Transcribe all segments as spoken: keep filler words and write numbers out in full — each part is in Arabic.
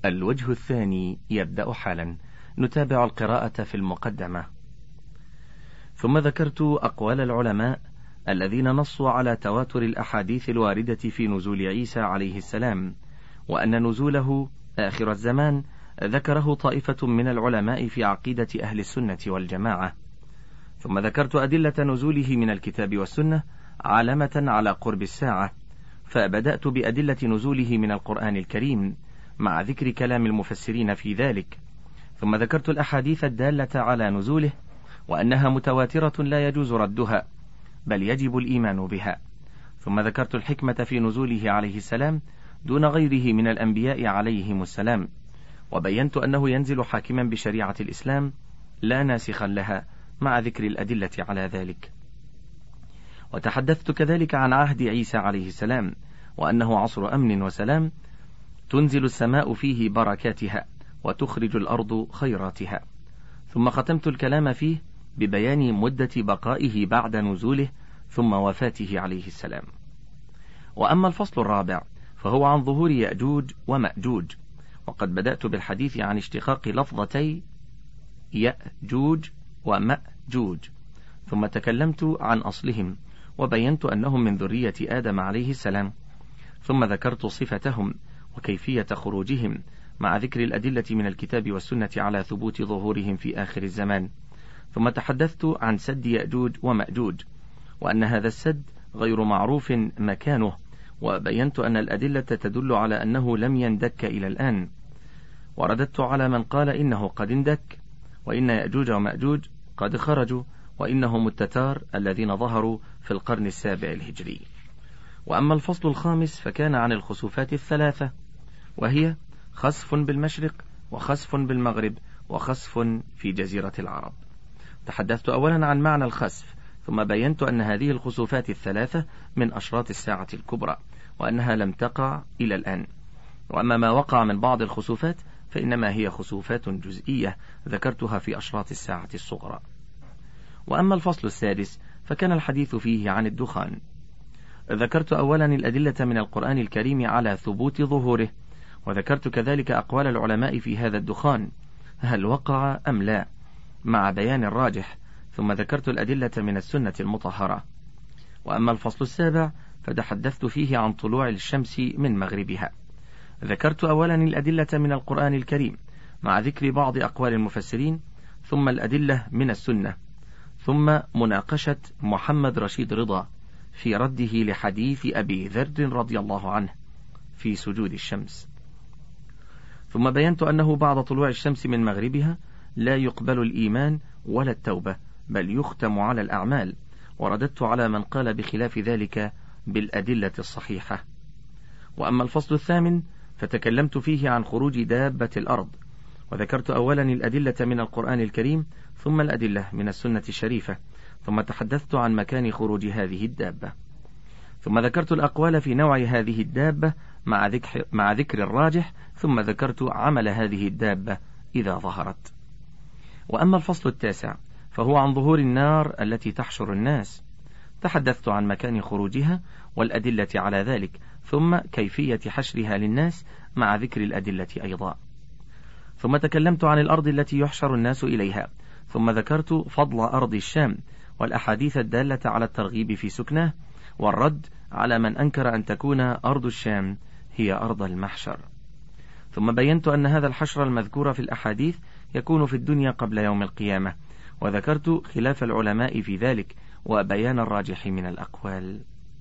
الوجه الثاني يبدأ حالا. نتابع القراءة في المقدمة. ثم ذكرت أقوال العلماء الذين نصوا على تواتر الأحاديث الواردة في نزول عيسى عليه السلام، وأن نزوله آخر الزمان ذكره طائفة من العلماء في عقيدة أهل السنة والجماعة. ثم ذكرت أدلة نزوله من الكتاب والسنة علامة على قرب الساعة، فبدأت بأدلة نزوله من القرآن الكريم مع ذكر كلام المفسرين في ذلك. ثم ذكرت الأحاديث الدالة على نزوله وأنها متواترة لا يجوز ردها بل يجب الإيمان بها. ثم ذكرت الحكمة في نزوله عليه السلام دون غيره من الأنبياء عليهم السلام، وبينت أنه ينزل حاكما بشريعة الإسلام لا ناسخا لها مع ذكر الأدلة على ذلك. وتحدثت كذلك عن عهد عيسى عليه السلام وأنه عصر أمن وسلام تنزل السماء فيه بركاتها وتخرج الأرض خيراتها. ثم ختمت الكلام فيه ببيان مدة بقائه بعد نزوله ثم وفاته عليه السلام. وأما الفصل الرابع فهو عن ظهور يأجوج ومأجوج، وقد بدأت بالحديث عن اشتقاق لفظتي يأجوج ومأجوج، ثم تكلمت عن أصلهم وبينت أنهم من ذرية آدم عليه السلام، ثم ذكرت صفتهم وكيفية خروجهم مع ذكر الأدلة من الكتاب والسنة على ثبوت ظهورهم في آخر الزمان. ثم تحدثت عن سد يأجوج ومأجوج وأن هذا السد غير معروف مكانه، وبينت أن الأدلة تدل على أنه لم يندك إلى الآن، ورددت على من قال إنه قد اندك، وإن يأجوج ومأجوج قد خرجوا، وإنهم التتار الذين ظهروا في القرن السابع الهجري. وأما الفصل الخامس فكان عن الخسوفات الثلاثة، وهي خسف بالمشرق وخسف بالمغرب وخسف في جزيرة العرب. تحدثت أولا عن معنى الخسف، ثم بينت أن هذه الخسوفات الثلاثة من أشراط الساعة الكبرى، وأنها لم تقع إلى الآن. وأما ما وقع من بعض الخسوفات فإنما هي خسوفات جزئية ذكرتها في أشراط الساعة الصغرى. وأما الفصل السادس فكان الحديث فيه عن الدخان. ذكرت أولا الأدلة من القرآن الكريم على ثبوت ظهوره، وذكرت كذلك أقوال العلماء في هذا الدخان هل وقع أم لا مع بيان الراجح، ثم ذكرت الأدلة من السنة المطهرة. وأما الفصل السابع فتحدثت فيه عن طلوع الشمس من مغربها. ذكرت أولا الأدلة من القرآن الكريم مع ذكر بعض أقوال المفسرين، ثم الأدلة من السنة، ثم مناقشة محمد رشيد رضا في رده لحديث أبي ذر رضي الله عنه في سجود الشمس. ثم بينت أنه بعد طلوع الشمس من مغربها لا يقبل الإيمان ولا التوبة بل يختم على الأعمال، ورددت على من قال بخلاف ذلك بالأدلة الصحيحة. وأما الفصل الثامن فتكلمت فيه عن خروج دابة الأرض، وذكرت أولا الأدلة من القرآن الكريم ثم الأدلة من السنة الشريفة، ثم تحدثت عن مكان خروج هذه الدابة. ثم ذكرت الأقوال في نوع هذه الدابة مع ذكر, مع ذكر الراجح، ثم ذكرت عمل هذه الدابة إذا ظهرت. وأما الفصل التاسع فهو عن ظهور النار التي تحشر الناس. تحدثت عن مكان خروجها والأدلة على ذلك، ثم كيفية حشرها للناس مع ذكر الأدلة أيضا. ثم تكلمت عن الأرض التي يحشر الناس إليها، ثم ذكرت فضل أرض الشام والأحاديث الدالة على الترغيب في سكنه والرد على من أنكر أن تكون أرض الشام هي أرض المحشر. ثم بينت أن هذا الحشر المذكور في الأحاديث يكون في الدنيا قبل يوم القيامة، وذكرت خلاف العلماء في ذلك وبيان الراجح من الأقوال.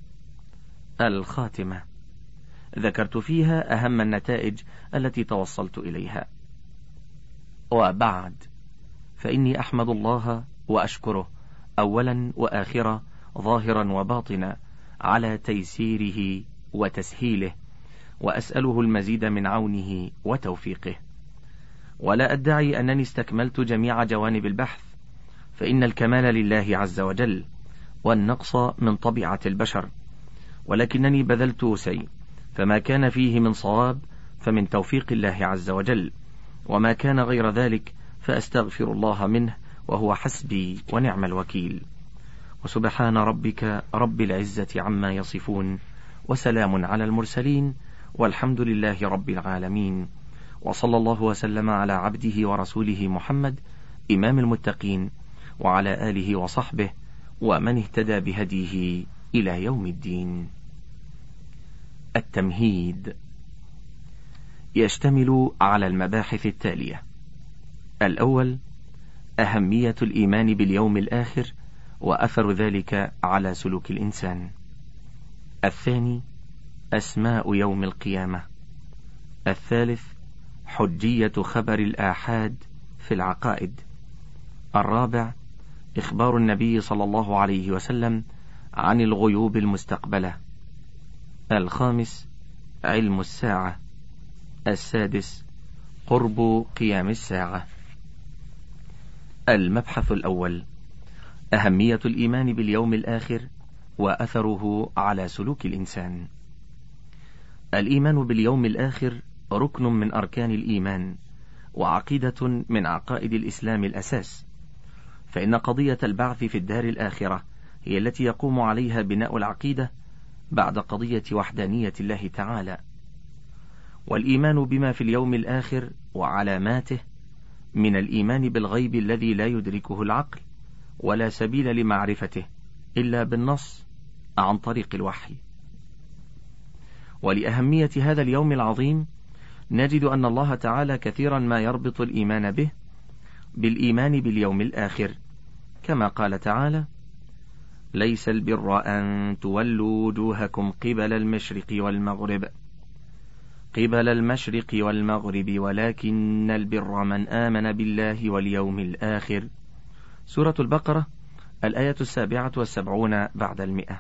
الخاتمة ذكرت فيها أهم النتائج التي توصلت إليها. وبعد، فإني أحمد الله وأشكره أولا وآخرا ظاهرا وباطنا على تيسيره وتسهيله، وأسأله المزيد من عونه وتوفيقه. ولا أدعي أنني استكملت جميع جوانب البحث، فإن الكمال لله عز وجل والنقص من طبيعة البشر، ولكنني بذلت وسعي، فما كان فيه من صواب فمن توفيق الله عز وجل، وما كان غير ذلك فأستغفر الله منه وهو حسبي ونعم الوكيل. وسبحان ربك رب العزة عما يصفون، وسلام على المرسلين، والحمد لله رب العالمين. وصلى الله وسلم على عبده ورسوله محمد إمام المتقين وعلى آله وصحبه ومن اهتدى بهديه إلى يوم الدين. التمهيد يشتمل على المباحث التالية: الأول أهمية الإيمان باليوم الآخر وأثر ذلك على سلوك الإنسان. الثاني أسماء يوم القيامة. الثالث حجية خبر الآحاد في العقائد. الرابع إخبار النبي صلى الله عليه وسلم عن الغيوب المستقبلة. الخامس علم الساعة. السادس قرب قيام الساعة. المبحث الأول أهمية الإيمان باليوم الآخر وأثره على سلوك الإنسان. الإيمان باليوم الآخر ركن من أركان الإيمان وعقيدة من عقائد الإسلام الأساس، فإن قضية البعث في الدار الآخرة هي التي يقوم عليها بناء العقيدة بعد قضية وحدانية الله تعالى. والإيمان بما في اليوم الآخر وعلاماته من الإيمان بالغيب الذي لا يدركه العقل ولا سبيل لمعرفته إلا بالنص عن طريق الوحي. ولأهمية هذا اليوم العظيم نجد أن الله تعالى كثيرا ما يربط الإيمان به بالإيمان باليوم الآخر، كما قال تعالى: ليس البر أن تولوا وجوهكم قبل المشرق والمغرب قبل المشرق والمغرب ولكن البر من آمن بالله واليوم الآخر. سورة البقرة الآية السابعة والسبعون بعد المئة.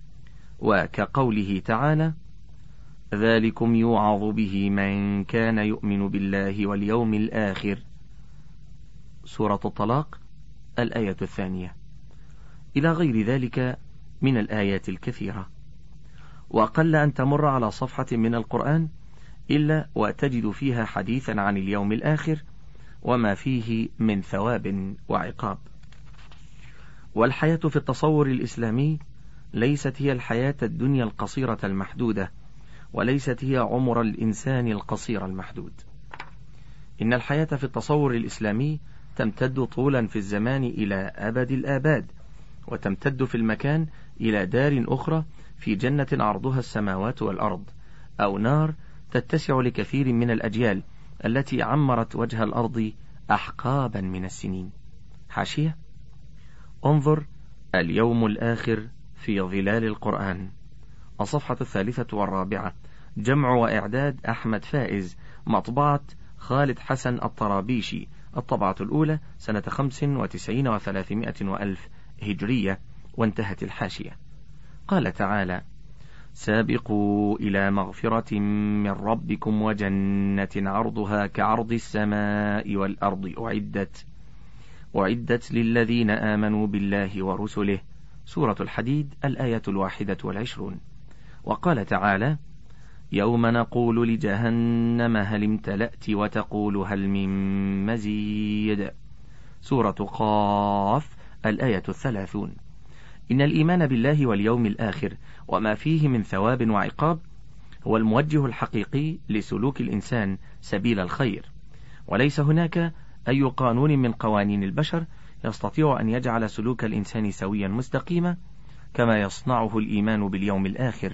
وكقوله تعالى: ذلكم يوعظ به من كان يؤمن بالله واليوم الآخر. سورة الطلاق الآية الثانية، إلى غير ذلك من الآيات الكثيرة. وقل أن تمر على صفحة من القرآن إلا وتجد فيها حديثا عن اليوم الآخر وما فيه من ثواب وعقاب. والحياة في التصور الإسلامي ليست هي الحياة الدنيا القصيرة المحدودة، وليست هي عمر الإنسان القصير المحدود. إن الحياة في التصور الإسلامي تمتد طولا في الزمان إلى أبد الآباد، وتمتد في المكان إلى دار أخرى في جنة عرضها السماوات والأرض، أو نار تتسع لكثير من الأجيال التي عمرت وجه الأرض أحقابا من السنين. حاشية: انظر اليوم الآخر في ظلال القرآن، الصفحة الثالثة والرابعة، جمع وإعداد أحمد فائز، مطبعة خالد حسن الطرابيشي، الطبعة الأولى سنة خمس وتسعين وثلاثمائة وألف هجرية. وانتهت الحاشية. قال تعالى: سابقوا إلى مغفرة من ربكم وجنة عرضها كعرض السماء والأرض أعدت أعدت للذين آمنوا بالله ورسله. سورة الحديد الآية الواحدة والعشرون. وقال تعالى: يوم نقول لجهنم هل امتلأت وتقول هل من مزيد. سورة قاف الآية الثلاثون. إن الإيمان بالله واليوم الآخر وما فيه من ثواب وعقاب هو الموجه الحقيقي لسلوك الإنسان سبيل الخير، وليس هناك أي قانون من قوانين البشر يستطيع أن يجعل سلوك الإنسان سويا مستقيما كما يصنعه الإيمان باليوم الآخر.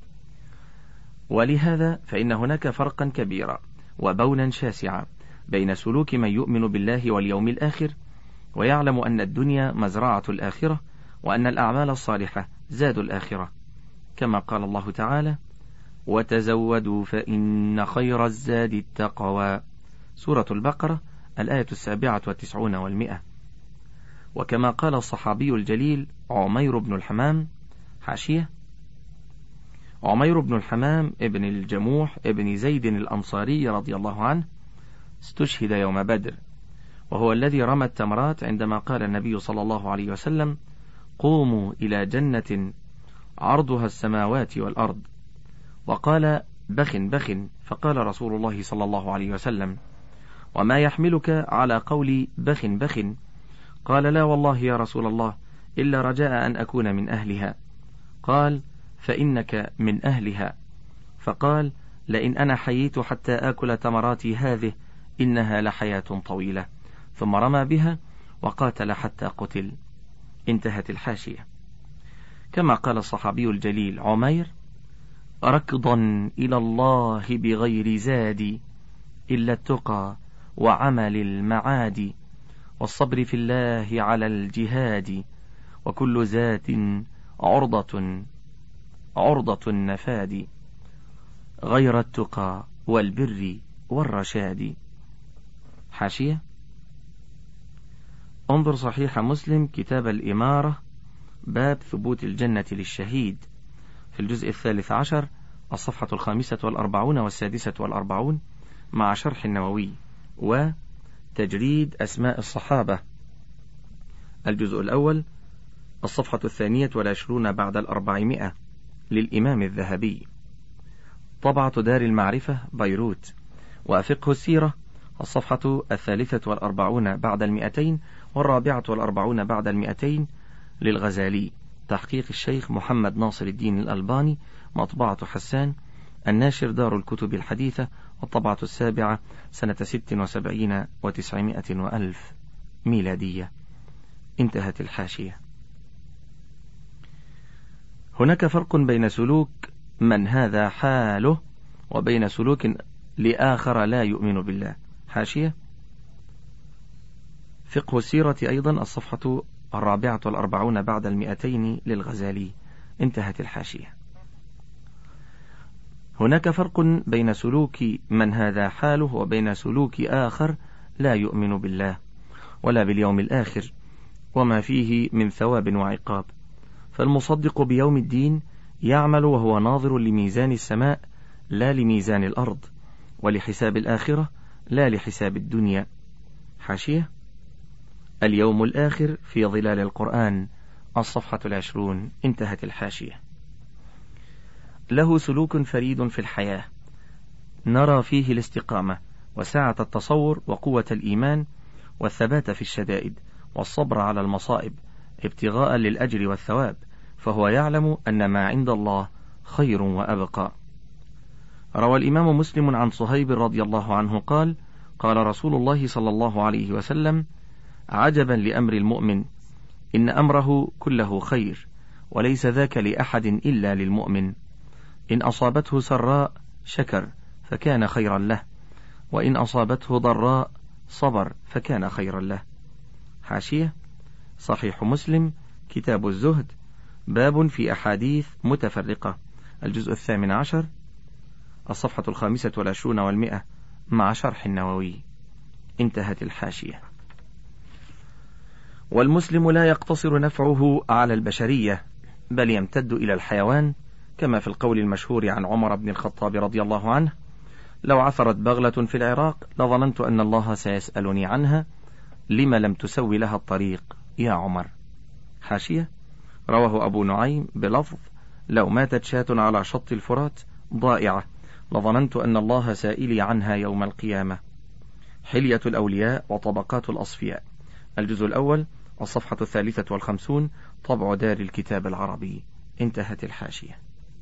ولهذا فإن هناك فرقا كبيرا وبونا شاسعا بين سلوك من يؤمن بالله واليوم الآخر ويعلم أن الدنيا مزرعة الآخرة، وأن الأعمال الصالحة زاد الآخرة، كما قال الله تعالى: وتزودوا فإن خير الزاد التقوى. سورة البقرة الآية السابعة والتسعون والمئة. وكما قال الصحابي الجليل عمير بن الحمام. حاشية: عمير بن الحمام ابن الجموح ابن زيد الأنصاري رضي الله عنه استشهد يوم بدر، وهو الذي رمى التمرات عندما قال النبي صلى الله عليه وسلم: قوموا إلى جنة عرضها السماوات والأرض. وقال: بخ بخ، فقال رسول الله صلى الله عليه وسلم: وما يحملك على قولي بخ بخ؟ قال: لا والله يا رسول الله، إلا رجاء أن أكون من أهلها. قال: فإنك من أهلها. فقال: لئن أنا حييت حتى آكل تمراتي هذه إنها لحياة طويلة، ثم رمى بها وقاتل حتى قتل. انتهت الحاشية. كما قال الصحابي الجليل عمير: ركضا إلى الله بغير زاد إلا التقى وعمل المعاد، والصبر في الله على الجهاد، وكل ذات عرضة عرضة النفاد، غير التقى والبر والرشاد. حاشية: انظر صحيح مسلم كتاب الإمارة باب ثبوت الجنة للشهيد في الجزء الثالث عشر الصفحة الخامسة والأربعون والسادسة والأربعون مع شرح النووي، وتجريد أسماء الصحابة الجزء الأول الصفحة الثانية والعشرون بعد الأربعمائة للإمام الذهبي، طبعة دار المعرفة بيروت، وفقه السيرة الصفحة الثالثة والأربعون بعد المئتين والرابعة والأربعون بعد المئتين للغزالي، تحقيق الشيخ محمد ناصر الدين الألباني، مطبعة حسان، الناشر دار الكتب الحديثة، والطبعة السابعة سنة ست وسبعين وتسعمائة وألف ميلادية. انتهت الحاشية. هناك فرق بين سلوك من هذا حاله وبين سلوك لآخر لا يؤمن بالله. حاشية: فقه السيرة أيضا الصفحة الرابعة والأربعون بعد المئتين للغزالي. انتهت الحاشية. هناك فرق بين سلوك من هذا حاله وبين سلوك آخر لا يؤمن بالله ولا باليوم الآخر وما فيه من ثواب وعقاب. فالمصدق بيوم الدين يعمل وهو ناظر لميزان السماء لا لميزان الأرض، ولحساب الآخرة لا لحساب الدنيا. حاشية: اليوم الآخر في ظلال القرآن الصفحة العشرون. انتهت الحاشية. له سلوك فريد في الحياة نرى فيه الاستقامة وسعة التصور وقوة الإيمان والثبات في الشدائد والصبر على المصائب ابتغاء للأجر والثواب، فهو يعلم أن ما عند الله خير وأبقى. روى الإمام مسلم عن صهيب رضي الله عنه قال: قال رسول الله صلى الله عليه وسلم: عجبا لأمر المؤمن، إن أمره كله خير، وليس ذاك لأحد إلا للمؤمن، إن أصابته سراء شكر فكان خيرا له، وإن أصابته ضراء صبر فكان خيرا له. حاشية: صحيح مسلم كتاب الزهد باب في أحاديث متفرقة الجزء الثامن عشر الصفحة الخامسة والعشرون والمئة مع شرح النووي. انتهت الحاشية. والمسلم لا يقتصر نفعه على البشرية بل يمتد إلى الحيوان، كما في القول المشهور عن عمر بن الخطاب رضي الله عنه: لو عثرت بغلة في العراق لظننت أن الله سيسألني عنها، لما لم تسوي لها الطريق يا عمر. حاشية: رواه أبو نعيم بلفظ: لو ماتت شاة على شط الفرات ضائعة لظننت أن الله سائلي عنها يوم القيامة. حلية الأولياء وطبقات الأصفياء الجزء الأول الصفحة الثالثة والخمسون طبع دار الكتاب العربي. انتهت الحاشية.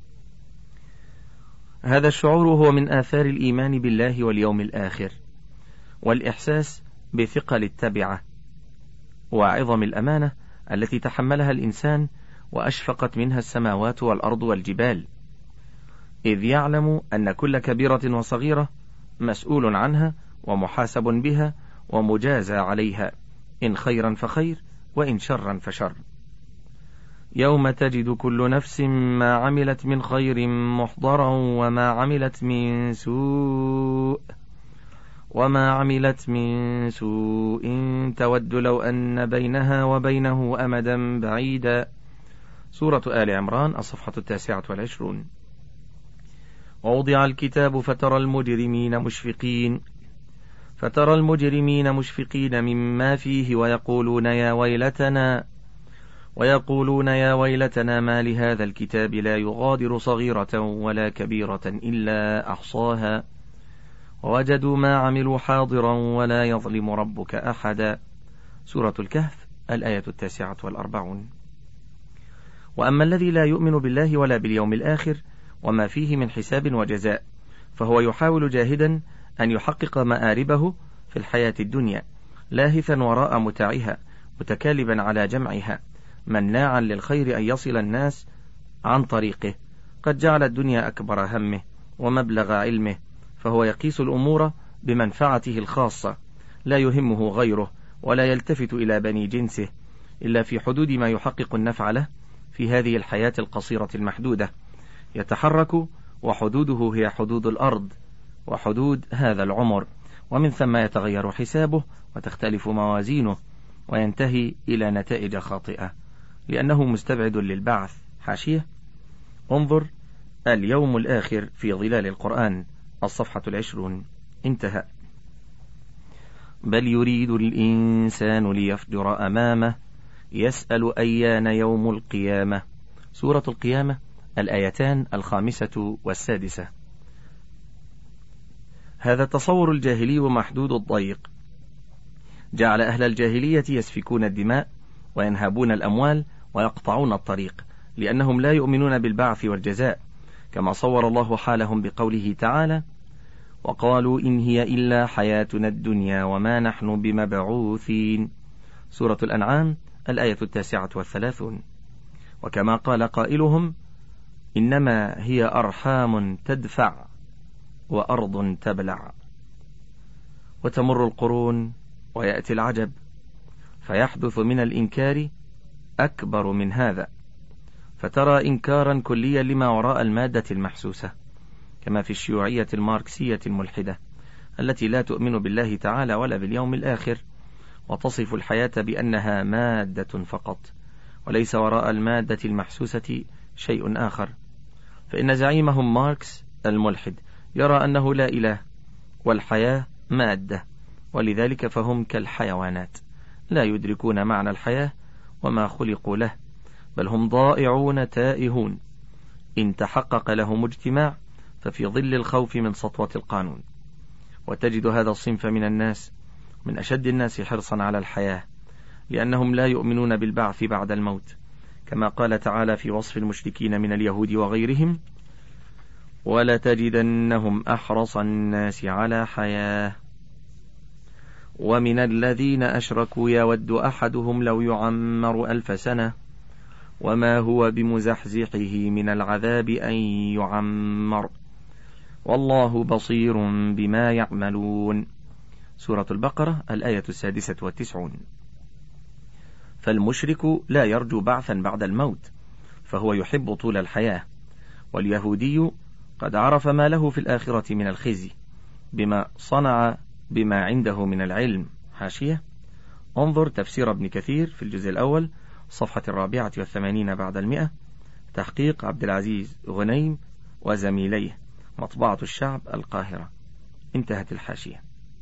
هذا الشعور هو من آثار الإيمان بالله واليوم الآخر، والإحساس بثقل التبعة وعظم الأمانة التي تحملها الإنسان وأشفقت منها السماوات والأرض والجبال، إذ يعلم أن كل كبيرة وصغيرة مسؤول عنها ومحاسب بها ومجازى عليها، إن خيرا فخير وإن شرا فشر. يوم تجد كل نفس ما عملت من خير محضرا وما عملت من سوء وما عملت من سوء تود لو أن بينها وبينه أمدا بعيدا. سورة آل عمران الصفحة التاسعة والعشرون. ووضع الكتاب فترى المجرمين مشفقين فترى المجرمين مشفقين مما فيه ويقولون يا ويلتنا ويقولون يا ويلتنا ما لهذا الكتاب لا يغادر صغيرة ولا كبيرة إلا أحصاها ووجدوا ما عملوا حاضرا ولا يظلم ربك أحدا. سورة الكهف الآية التاسعة والأربعون. وأما الذي لا يؤمن بالله ولا باليوم الآخر وما فيه من حساب وجزاء فهو يحاول جاهدا أن يحقق مآربه في الحياة الدنيا، لاهثا وراء متاعها، متكالبا على جمعها، مناعا للخير أن يصل الناس عن طريقه. قد جعل الدنيا أكبر همه ومبلغ علمه، فهو يقيس الأمور بمنفعته الخاصة، لا يهمه غيره ولا يلتفت إلى بني جنسه إلا في حدود ما يحقق النفع له في هذه الحياة القصيرة المحدودة. يتحرك وحدوده هي حدود الأرض وحدود هذا العمر، ومن ثم يتغير حسابه وتختلف موازينه وينتهي إلى نتائج خاطئة لأنه مستبعد للبعث. حاشية: انظر اليوم الآخر في ظلال القرآن، الصفحة العشرون. انتهى. بل يريد الإنسان ليفجر أمامه يسأل أيان يوم القيامة. سورة القيامة، الآيتان الخامسة والسادسة. هذا التصور الجاهلي محدود الضيق جعل أهل الجاهلية يسفكون الدماء وينهبون الأموال ويقطعون الطريق، لأنهم لا يؤمنون بالبعث والجزاء، كما صور الله حالهم بقوله تعالى: وقالوا إن هي إلا حياتنا الدنيا وما نحن بمبعوثين. سورة الأنعام، الآية التاسعة والثلاثون. وكما قال قائلهم: إنما هي أرحام تدفع وأرض تبلع. وتمر القرون ويأتي العجب، فيحدث من الإنكار أكبر من هذا، فترى إنكارا كليا لما وراء المادة المحسوسة، كما في الشيوعية الماركسية الملحدة التي لا تؤمن بالله تعالى ولا باليوم الآخر، وتصف الحياة بأنها مادة فقط، وليس وراء المادة المحسوسة شيء آخر. فإن زعيمهم ماركس الملحد يرى أنه لا إله والحياة مادة، ولذلك فهم كالحيوانات لا يدركون معنى الحياة وما خلقوا له، بل هم ضائعون تائهون. إن تحقق لهم اجتماع ففي ظل الخوف من سطوة القانون. وتجد هذا الصنف من الناس من أشد الناس حرصا على الحياة، لأنهم لا يؤمنون بالبعث بعد الموت، كما قال تعالى في وصف المشركين من اليهود وغيرهم: ولتجدنهم أحرص الناس على حياة ومن الذين أشركوا يود أحدهم لو يعمر ألف سنة وما هو بمزحزحه من العذاب أن يعمر والله بصير بما يعملون. سورة البقرة، الآية السادسة والتسعون. فالمشرك لا يرجو بعثا بعد الموت، فهو يحب طول الحياة، واليهودي قد عرف ما له في الآخرة من الخزي بما صنع بما عنده من العلم. حاشية: انظر تفسير ابن كثير في الجزء الأول، صفحة الرابعة والثمانين بعد المئة، تحقيق عبد العزيز غنيم وزميليه، مطبعة الشعب، القاهرة. انتهت الحاشية.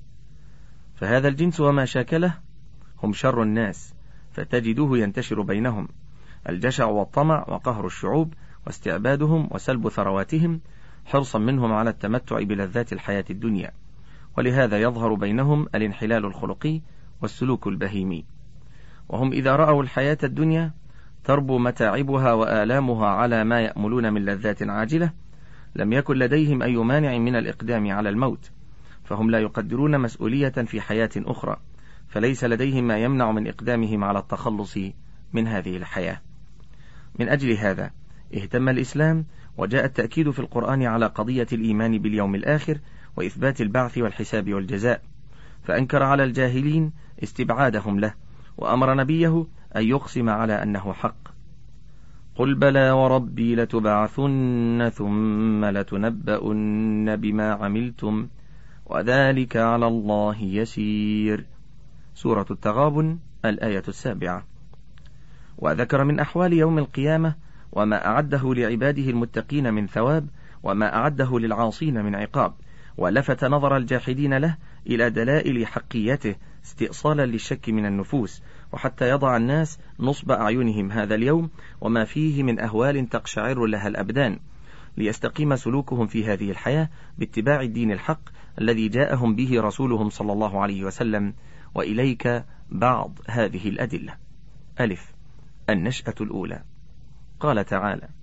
فهذا الجنس وما شاكله هم شر الناس، فتجده ينتشر بينهم الجشع والطمع وقهر الشعوب واستعبادهم وسلب ثرواتهم، حرصا منهم على التمتع بلذات الحياة الدنيا، ولهذا يظهر بينهم الانحلال الخلقي والسلوك البهيمي. وهم إذا رأوا الحياة الدنيا تربو متاعبها وآلامها على ما يأملون من لذات عاجلة، لم يكن لديهم أي مانع من الإقدام على الموت، فهم لا يقدرون مسؤولية في حياة أخرى، فليس لديهم ما يمنع من إقدامهم على التخلص من هذه الحياة. من أجل هذا اهتم الإسلام وجاء التأكيد في القرآن على قضية الإيمان باليوم الآخر وإثبات البعث والحساب والجزاء، فأنكر على الجاهلين استبعادهم له، وأمر نبيه أن يقسم على أنه حق. قل بلى وربي لتبعثن ثم لتنبؤن بما عملتم وذلك على الله يسير. سورة التغابن، الآية السابعة. وذكر من أحوال يوم القيامة وما أعده لعباده المتقين من ثواب وما أعده للعاصين من عقاب، ولفت نظر الجاحدين له إلى دلائل حقيته استئصالا للشك من النفوس، وحتى يضع الناس نصب أعينهم هذا اليوم وما فيه من أهوال تقشعر لها الأبدان، ليستقيم سلوكهم في هذه الحياة باتباع الدين الحق الذي جاءهم به رسولهم صلى الله عليه وسلم. وإليك بعض هذه الأدلة. ألف: النشأة الأولى. قال تعالى: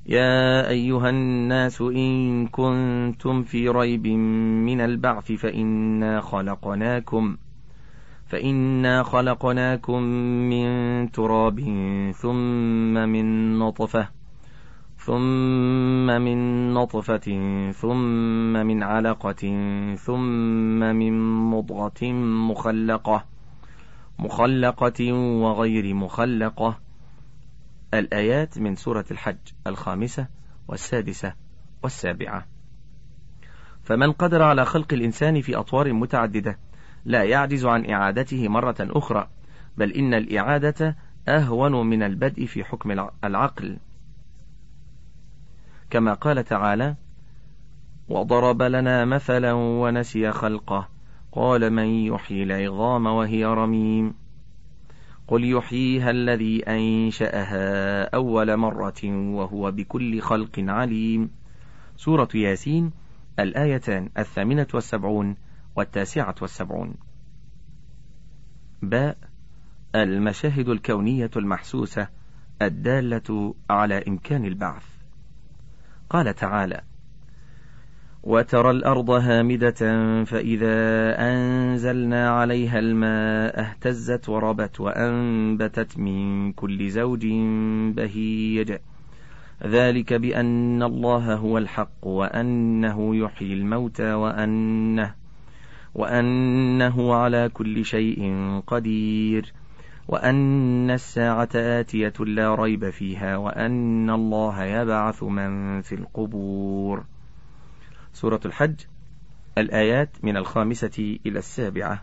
يا أيها الناس إن كنتم في ريب من البعث فإنا خلقناكم فإنا خلقناكم من تراب ثم من نطفة ثم من نطفة ثم من علقة ثم من مضغة مخلقة مخلقة وغير مخلقة. الآيات من سورة الحج الخامسة والسادسة والسابعة. فمن قدر على خلق الإنسان في أطوار متعددة لا يعجز عن إعادته مرة أخرى، بل إن الإعادة أهون من البدء في حكم العقل، كما قال تعالى: وضرب لنا مثلا ونسي خلقه قال من يحيي العظام وهي رميم قل يحييها الذي أنشأها أول مرة وهو بكل خلق عليم. سورة ياسين الآيتان الثامنة والسبعون والتاسعة والسبعون. باء المشاهد الكونية المحسوسة الدالة على إمكان البعث. قال تعالى: وترى الأرض هامدة فإذا أنزلنا عليها الماء اهتزت وربت وأنبتت من كل زوج بهيج ذلك بأن الله هو الحق وأنه يحيي الموتى وأنه, وأنه على كل شيء قدير وأن الساعة آتية لا ريب فيها وأن الله يبعث من في القبور. سورة الحج الآيات من الخامسة إلى السابعة.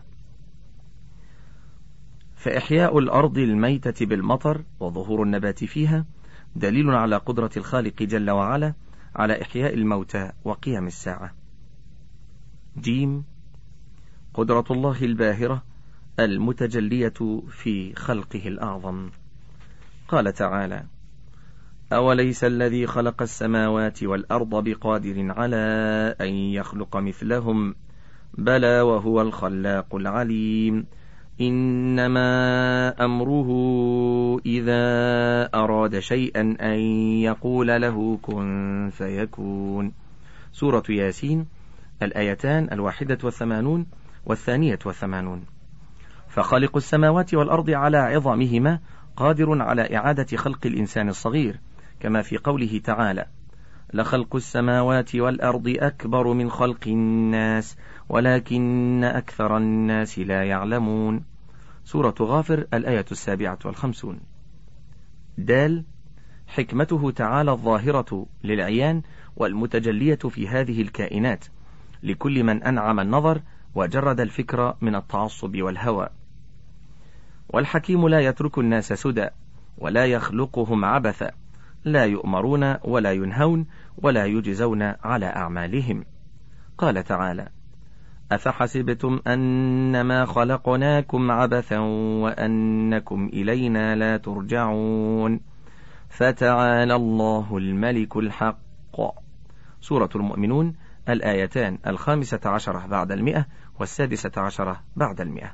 فإحياء الأرض الميتة بالمطر وظهور النبات فيها دليل على قدرة الخالق جل وعلا على إحياء الموتى وقيام الساعة. جيم قدرة الله الباهرة المتجلية في خلقه الأعظم. قال تعالى: أوليس الذي خلق السماوات والأرض بقادر على أن يخلق مثلهم بلى وهو الخلاق العليم إنما أمره إذا أراد شيئا أن يقول له كن فيكون. سورة ياسين الآيتان الواحدة والثمانون والثانية والثمانون. فخالق السماوات والأرض على عظمهما قادر على إعادة خلق الإنسان الصغير، كما في قوله تعالى: لخلق السماوات والأرض أكبر من خلق الناس ولكن أكثر الناس لا يعلمون. سورة غافر الآية السابعة والخمسون. دال حكمته تعالى الظاهرة للعيان والمتجلية في هذه الكائنات لكل من أنعم النظر وجرد الفكر من التعصب والهوى. والحكيم لا يترك الناس سدى ولا يخلقهم عبثا، لا يؤمرون ولا ينهون ولا يجزون على أعمالهم. قال تعالى: أفحسبتم أنما خلقناكم عبثا وأنكم إلينا لا ترجعون فتعالى الله الملك الحق. سورة المؤمنون الآيتان الخامسة عشرة بعد المئة والسادسة عشرة بعد المئة.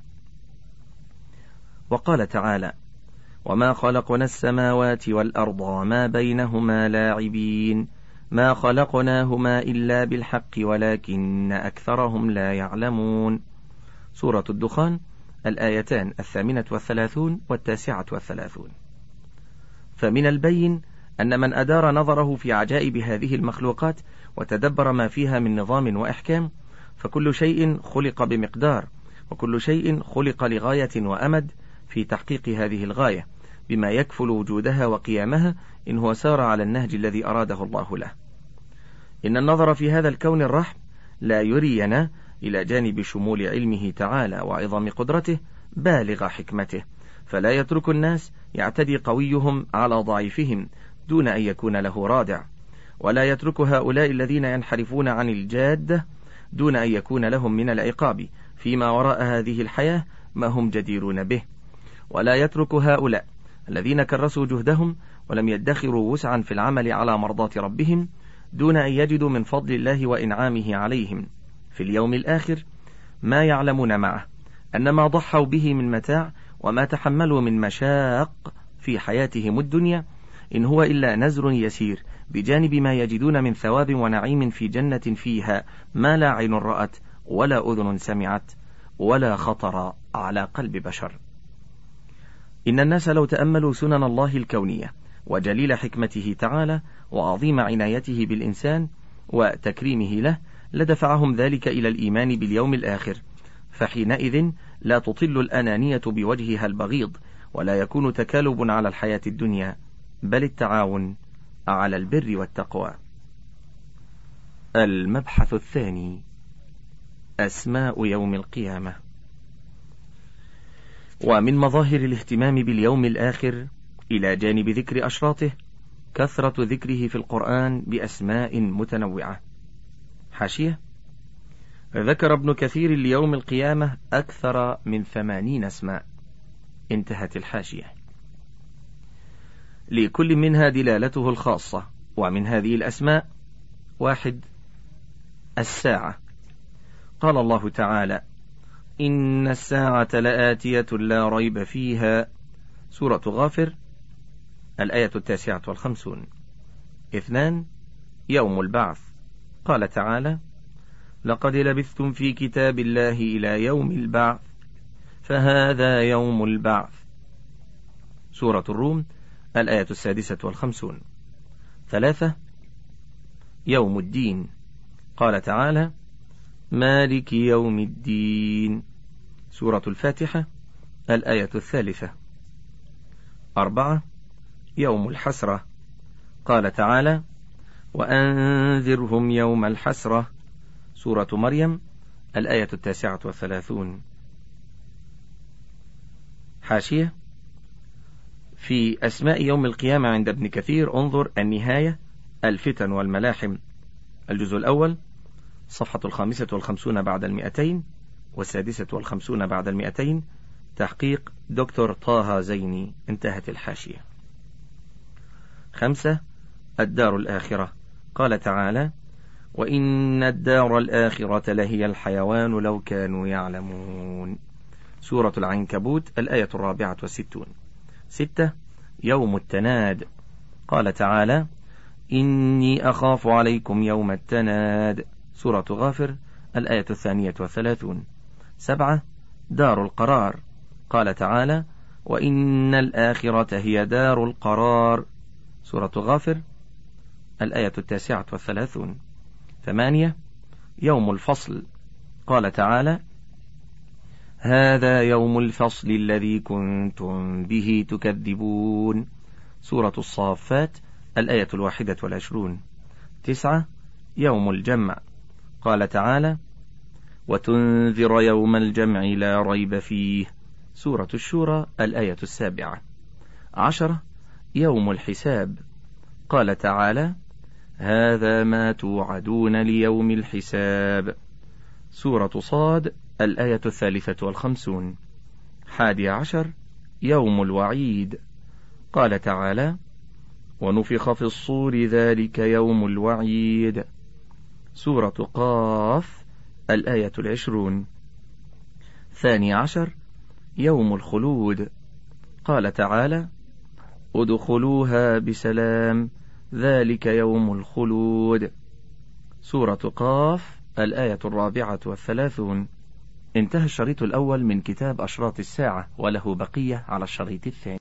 وقال تعالى: وما خلقنا السماوات والأرض وما بينهما لاعبين ما خلقناهما إلا بالحق ولكن أكثرهم لا يعلمون. سورة الدخان الآيتان الثامنة والثلاثون والتاسعة والثلاثون. فمن البين أن من أدار نظره في عجائب هذه المخلوقات وتدبر ما فيها من نظام وإحكام، فكل شيء خلق بمقدار، وكل شيء خلق لغاية وأمد في تحقيق هذه الغاية بما يكفل وجودها وقيامها إن هو سار على النهج الذي أراده الله له. إن النظر في هذا الكون الرحب لا يرينا إلى جانب شمول علمه تعالى وعظم قدرته بالغ حكمته، فلا يترك الناس يعتدي قويهم على ضعيفهم دون أن يكون له رادع، ولا يترك هؤلاء الذين ينحرفون عن الجادة دون أن يكون لهم من العقاب فيما وراء هذه الحياة ما هم جديرون به، ولا يترك هؤلاء الذين كرسوا جهدهم ولم يدخروا وسعا في العمل على مرضاة ربهم دون أن يجدوا من فضل الله وإنعامه عليهم في اليوم الآخر ما يعلمون معه أن ما ضحوا به من متاع وما تحملوا من مشاق في حياتهم الدنيا إن هو إلا نزر يسير بجانب ما يجدون من ثواب ونعيم في جنة فيها ما لا عين رأت ولا أذن سمعت ولا خطر على قلب بشر. إن الناس لو تأملوا سنن الله الكونية وجليل حكمته تعالى وعظيم عنايته بالإنسان وتكريمه له لدفعهم ذلك إلى الإيمان باليوم الآخر، فحينئذ لا تطل الأنانية بوجهها البغيض، ولا يكون تكالب على الحياة الدنيا، بل التعاون على البر والتقوى. المبحث الثاني: أسماء يوم القيامة. ومن مظاهر الاهتمام باليوم الآخر إلى جانب ذكر أشراطه كثرة ذكره في القرآن بأسماء متنوعة. حاشية: ذكر ابن كثير ليوم القيامة أكثر من ثمانين اسماء. انتهت الحاشية. لكل منها دلالته الخاصة، ومن هذه الأسماء: واحد، الساعة. قال الله تعالى: إن الساعة لآتية لا ريب فيها، سورة غافر الآية التاسعة والخمسون. اثنان، يوم البعث. قال تعالى: لقد لبثتم في كتاب الله إلى يوم البعث فهذا يوم البعث، سورة الروم الآية السادسة والخمسون. ثلاثة، يوم الدين. قال تعالى: مالك يوم الدين، سورة الفاتحة الآية الثالثة. أربعة، يوم الحسرة. قال تعالى: وأنذرهم يوم الحسرة، سورة مريم الآية التاسعة والثلاثون. حاشية: في أسماء يوم القيامة عند ابن كثير انظر النهاية، الفتن والملاحم، الجزء الأول، صفحة الخامسة والخمسون بعد المئتين والسادسة والخمسون بعد المئتين، تحقيق دكتور طه زيني. انتهت الحاشية. خمسة، الدار الآخرة. قال تعالى: وإن الدار الآخرة لهي الحيوان لو كانوا يعلمون، سورة العنكبوت الآية الرابعة والستون. ستة، يوم التناد. قال تعالى: إني أخاف عليكم يوم التناد، سورة غافر الآية الثانية والثلاثون. سبعة، دار القرار. قال تعالى: وإن الآخرة هي دار القرار، سورة غافر الآية التاسعة والثلاثون. ثمانية، يوم الفصل. قال تعالى: هذا يوم الفصل الذي كنتم به تكذبون، سورة الصافات الآية الواحدة والعشرون. تسعة، يوم الجمع. قال تعالى: وتنذر يوم الجمع لا ريب فيه، سورة الشورى الآية السابعة. عشرة، يوم الحساب. قال تعالى: هذا ما توعدون ليوم الحساب، سورة صاد الآية الثالثة والخمسون. حادي عشر، يوم الوعيد. قال تعالى: ونفخ في الصور ذلك يوم الوعيد، سورة قاف الآية العشرون. ثاني عشر، يوم الخلود. قال تعالى: ادخلوها بسلام ذلك يوم الخلود، سورة قاف الآية الرابعة والثلاثون. انتهى الشريط الأول من كتاب أشراط الساعة، وله بقية على الشريط الثاني.